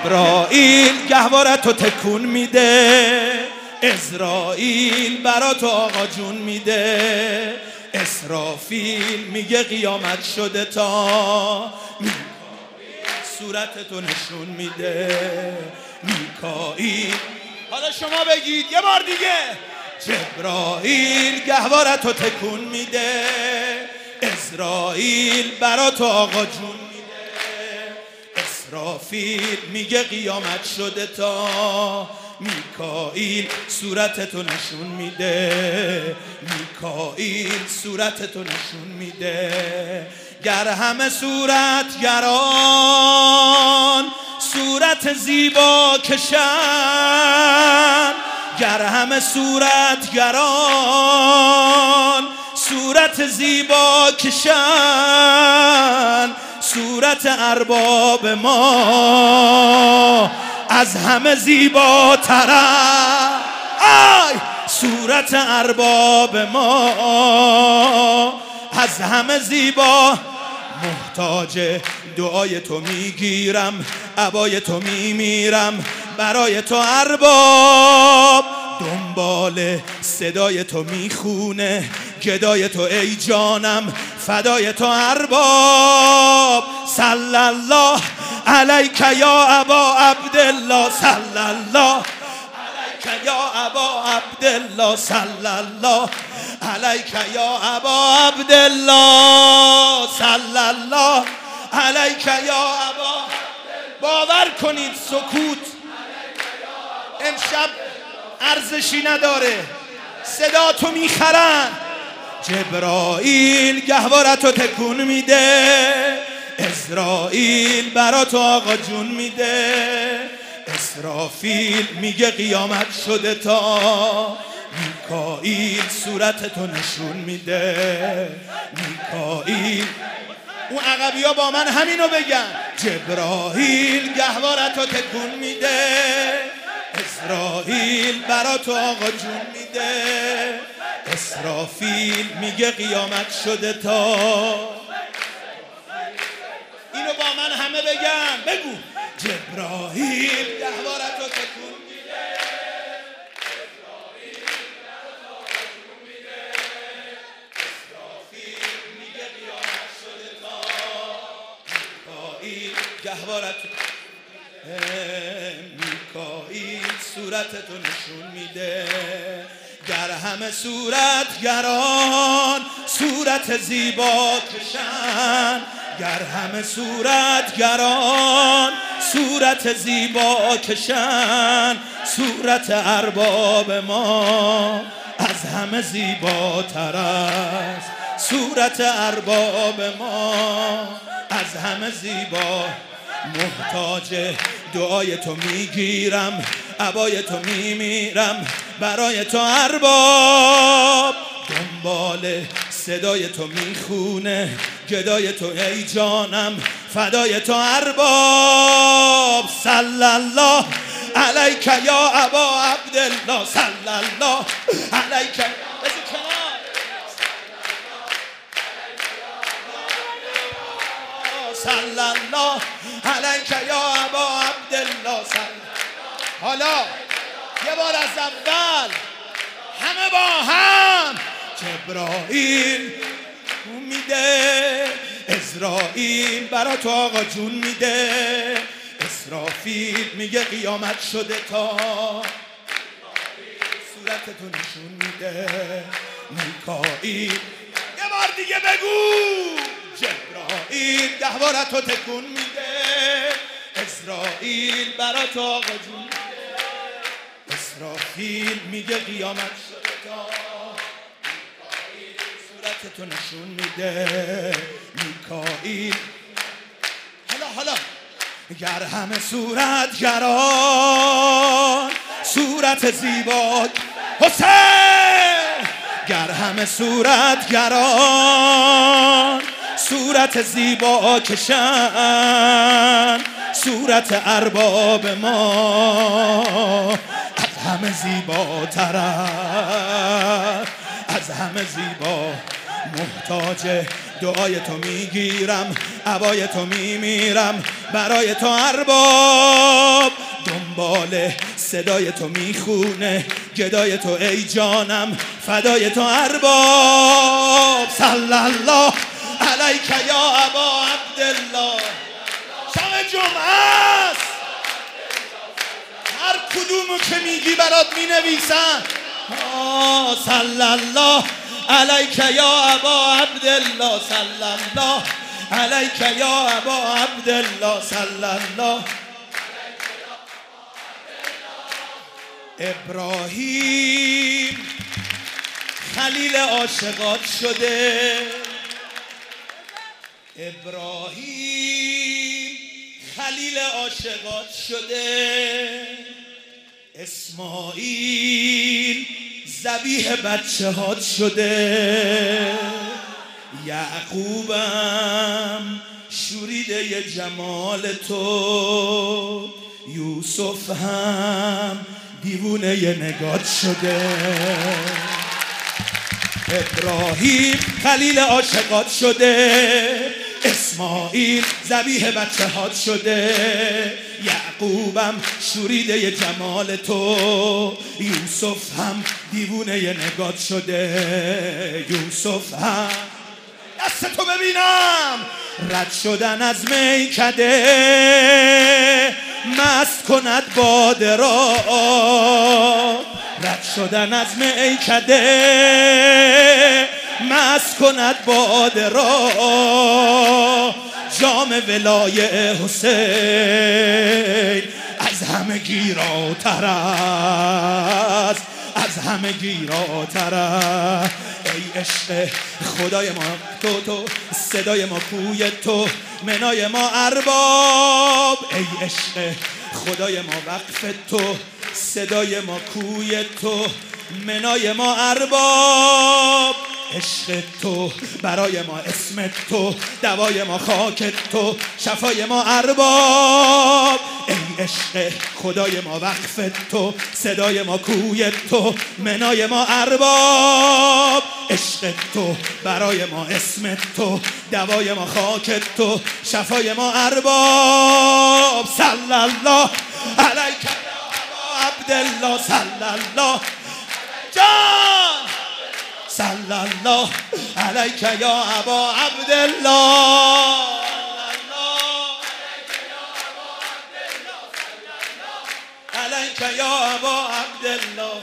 جبرائیل گهوارتو تکون میده، اسرائیل برا تو آقا جون میده، اسرافیل میگه قیامت شده تا، صورتتو نشون میده میکائیل. حالا شما بگید یه بار دیگه. جبرائیل گهوارتو تکون میده، اسرائیل برا تو آقا جون میده، اسرافیل میگه قیامت شده تا، میکائیل صورتتو نشون میده، میکائیل صورتتو نشون میده. گر همه صورتگران صورت زیبا کشن، گر همه صورتگران صورت زیبا کشن، صورت ارباب ما از همه زیباتره. آی صورت ارباب ما از همه زیبا. محتاج دعای تو میگیرم، عبای تو میمیرم برای تو ارباب، دنبال صدای تو میخونه گدای تو ای جانم فدای تو ارباب. صلی الله علیک یا ابا عبدالله، صلی الله علیک یا ابا عبدالله، صلی الله علیک یا ابا عبدالله، صلی الله علیک یا ابا. باور کنید سکوت امشب ارزشی نداره، صدا تو میخرن. جبرائیل گهوارتو تکون میده، اسرائیل برا تو آقا جون میده، اسرافیل میگه قیامت شده تا، میکائیل صورتتو نشون میده، میکائیل. اون عقبی ها با من همینو بگن. جبرائیل گهوارتو تکون میده، اسرائیل برا تو آقا جون میده، اسرافیل میگه قیامت شده تا. اینو با من همه بگن. بگو. جبرائیل گهوارتو تکون میده، اسرائیل برا تو آقا جون میده، اسرافیل میگه قیامت شده تا، میکائیل گهوارتو میکائیل صورتتو نشون میده. گر همه صورتگران صورت زیبا کشن، گر همه صورتگران صورت زیبا کشن، صورت ارباب ما از همه زیباتر است، صورت ارباب ما از همه زیبا. محتاج دعای تو میگیرم، عبای تو میمیرم برای تو ارباب، دنبال صدای تو میخونه گدای تو ای جانم فدای تو ارباب. صلی الله علیک یا ابا عبدالله، صلی الله علیک. صلی الله علیک یا ابا عبدالله. حالا یه بار از اول همه با هم. جبرائیل میده، اسرائیل برا تو آقا جون میده، اسرافیل میگه قیامت شده تا، صورتتو نشون میده، میکائیل. یه بار دیگه بگو. جبرائیل گهوارتو تکون میده، اسرائیل برا تو آقا جون میده، اسرافیل میگه قیامت شده تا، میکائیل صورتتو نشون میده، میکائیل. حالا گر همه صورتگران صورت زیبا حسین، گر همه صورتگران صورت زیبا کشن، صورت ارباب ما از همه زیباتر است، از همه زیبا. محتاج دعای تو میگیرم، عبای تو میمیرم برای تو ارباب. لاله صدای تو میخونه، گدای تو ای جانم فدای تو ارباب. صلی الله علیک یا ابا عبدالله. شب جمعه است، هر کدومو که میگی برات مینویسن. صلی الله علیک یا ابا عبدالله. صلی الله علیک یا ابا عبدالله. صلی الله. ابراهیم خلیل عاشقات شده، ابراهیم خلیل عاشقات شده، اسماعیل ذبیح بچه هات شده، یعقوبم شوریده ی جمال تو، یوسف هم دیوونه ی نگات شده. ابراهیم خلیل عاشقات شده، اسماعیل ذبیح بچه هات شده، یعقوبم شوریده ی جمال تو، یوسف هم دیوونه ی نگات شده. یوسف هم دست تو ببینم، رد شدن از میکده مست کند باده را، رد شدن از میکده مست کند باده را، جام ولای حسین از همه گیراتر است، از همه گیراتر است. ای عشق خدای ما تو صدای ما کوی تو، منای ما ارباب. ای عشق خدای ما وقف تو، صدای ما کوی تو، منای ما ارباب. عشق تو برای ما اسم تو، دوای ما خاک تو، شفای ما ارباب. ای عشق خدای ما وقف تو، صدای ما کوی تو، منای ما ارباب. عشق تو برای ما اسم تو، دوای ما خاک تو، شفای ما ارباب. صلی الله علیک یا ابا عبدالله. صلی الله جان. صلی الله علیک یا ابا عبدالله. علیک یا ابا عبدالله.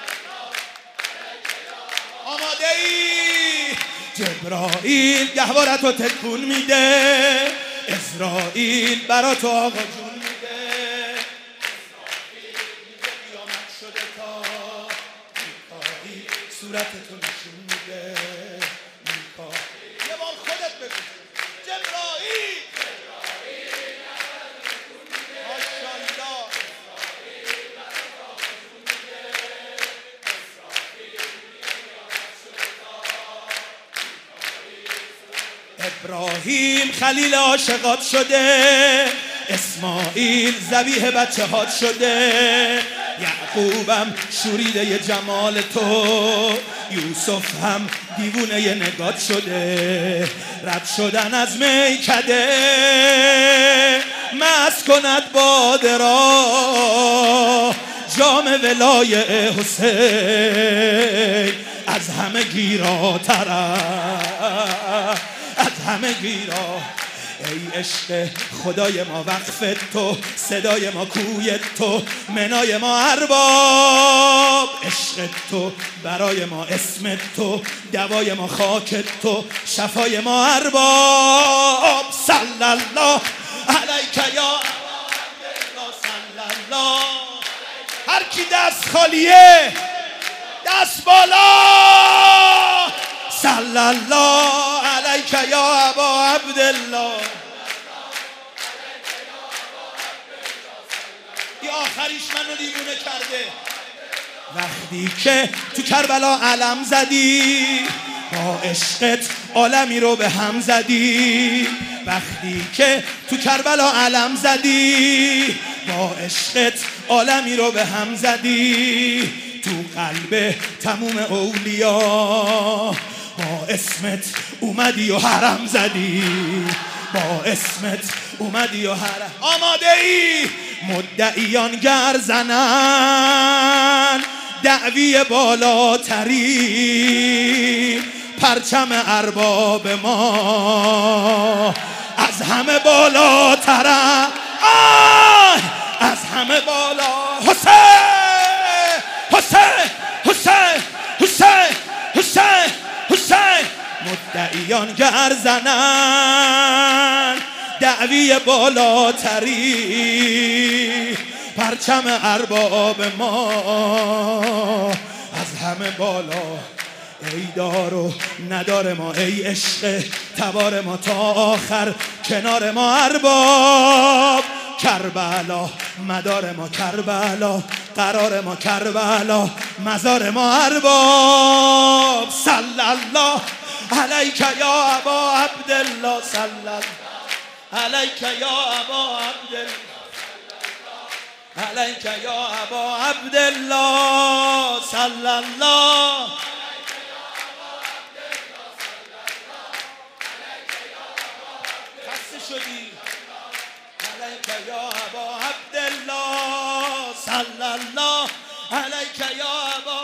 آماده ای؟ جبرائیل گهوارتو تکون میده، اسرائیل برا تو آقا جون میده، اسرائیل میگه قیامت شده تا، میکائیل صورتتو نشون میده. میکائیل یه بار خودت بگو. جبرائیل ماشاءالله. ابراهیم خلیل عاشقات شده، اسماعیل ذبیح بچه هات شده، یعقوبم شوریده ی جمال تو، یوسف هم دیوونه ی نگات شده. رد شدن از میکده مست کند باده را، جام ولای حسین از همه گیراتر است، از همه گیرا. ای عشق خدای ما وقف تو، صدای ما کوی تو، منای ما ارباب. عشق تو برای ما اسم تو، دوای ما خاک تو، شفای ما ارباب. صلی الله علیک یا ابا عبدالله. صلی الله. هر کی دست خالیه دست بالا. صلی الله علیک یا ابا عبدالله. این آخریش منو دیوونه کرده. وقتی که تو کربلا علم زدی، با عشقت عالمی رو به هم زدی. وقتی که تو کربلا علم زدی، با عشقت عالمی رو به هم زدی. تو قلب تموم اولیا با اسمت اومدی و حرم زدی، با اسمت اومدی و حرم. آماده ای؟ مدعیان گر زنن دعوی بالاتری، پرچم ارباب ما از همه بالاتره، از همه بالا. حسین حسین حسین حسین حسین حسین. مدعیان گر زنن دعوی بالاتری، پرچم ارباب ما از همه بالا. ای دار و ندار ما، ای عشق تبار ما، تا آخر کنار ما ارباب. کربلا مدار ما، کربلا قرار ما، کربلا مزار ما ارباب. صلی الله علیک یا ابا عبدالله، صلی الله علیک یا ابا عبدالله، علیک یا ابا عبدالله، صلی الله. خسته شدی؟ علیک یا ابا عبدالله، صلی الله علیک یا ابا